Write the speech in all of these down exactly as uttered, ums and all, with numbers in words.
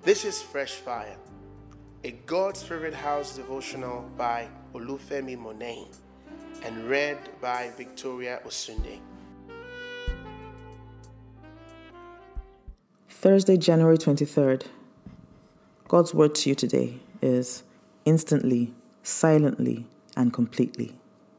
This is Fresh Fire, a God's Favorite House devotional by Olufemi Monet and read by Victoria Osunde. Thursday, January twenty-third. God's word to you today is instantly, silently, and completely.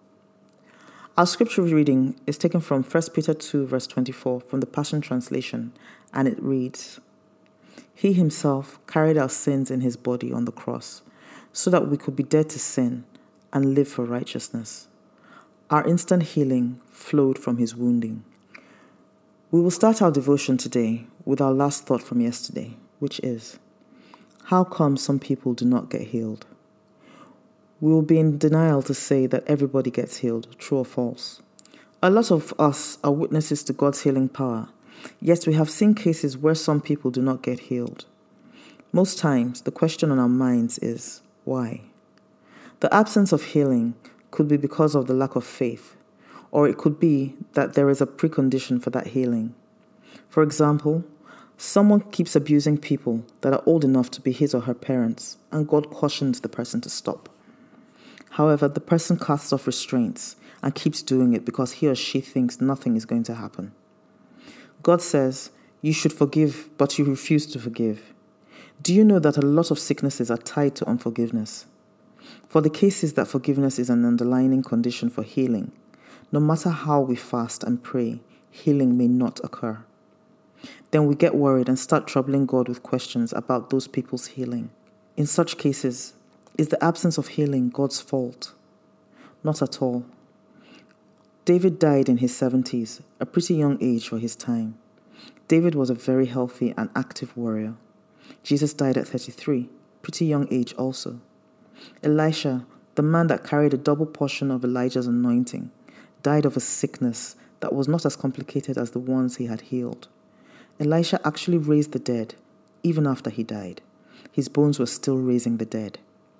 Our scripture reading is taken from First Peter two, verse twenty-four from the Passion Translation, and it reads, He himself carried our sins in his body on the cross, so that we could be dead to sin and live for righteousness. Our instant healing flowed from his wounding. We will start our devotion today with our last thought from yesterday, which is, how come some people do not get healed? We will be in denial to say that everybody gets healed, true or false. A lot of us are witnesses to God's healing power, yet we have seen cases where some people do not get healed. Most times, the question on our minds is, why? The absence of healing could be because of the lack of faith, or it could be that there is a precondition for that healing. For example, someone keeps abusing people that are old enough to be his or her parents, and God cautions the person to stop. However, the person casts off restraints and keeps doing it because he or she thinks nothing is going to happen. God says, you should forgive, but you refuse to forgive. Do you know that a lot of sicknesses are tied to unforgiveness? For the cases that forgiveness is an underlying condition for healing, no matter how we fast and pray, healing may not occur. Then we get worried and start troubling God with questions about those people's healing. In such cases, is the absence of healing God's fault? Not at all. David died in his seventies, a pretty young age for his time. David was a very healthy and active warrior. Jesus died at thirty-three, pretty young age also. Elisha, the man that carried a double portion of Elijah's anointing, died of a sickness that was not as complicated as the ones he had healed. Elisha actually raised the dead, even after he died. His bones were still raising the dead.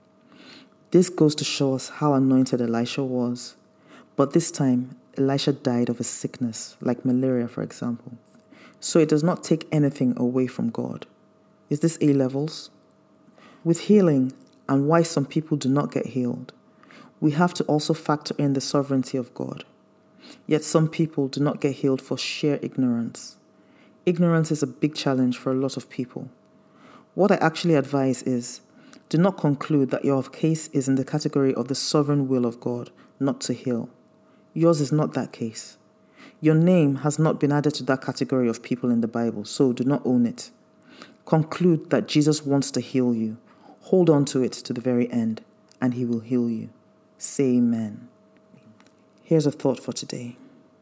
This goes to show us how anointed Elisha was. But this time, Elisha died of a sickness, like malaria, for example. So it does not take anything away from God. Is this A-levels? With healing and why some people do not get healed, we have to also factor in the sovereignty of God. Yet some people do not get healed for sheer ignorance. Ignorance is a big challenge for a lot of people. What I actually advise is, do not conclude that your case is in the category of the sovereign will of God not to heal. Yours is not that case. Your name has not been added to that category of people in the Bible, so do not own it. Conclude that Jesus wants to heal you. Hold on to it to the very end, and he will heal you. Say amen. Here's a thought for today.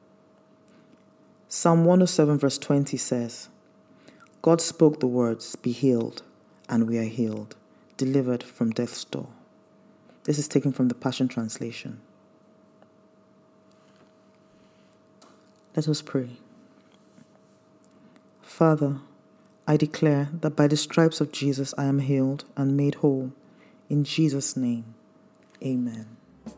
Psalm one oh seven verse twenty says, God spoke the words, be healed, and we are healed, delivered from death's door. This is taken from the Passion Translation. Let us pray. Father, I declare that by the stripes of Jesus I am healed and made whole. In Jesus' name, amen.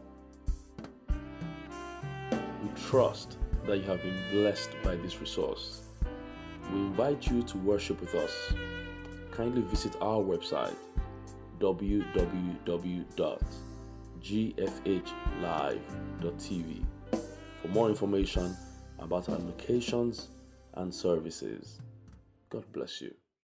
We trust that you have been blessed by this resource. We invite you to worship with us. Kindly visit our website, w w w dot g f h live dot t v, for more information about our locations and services. God bless you.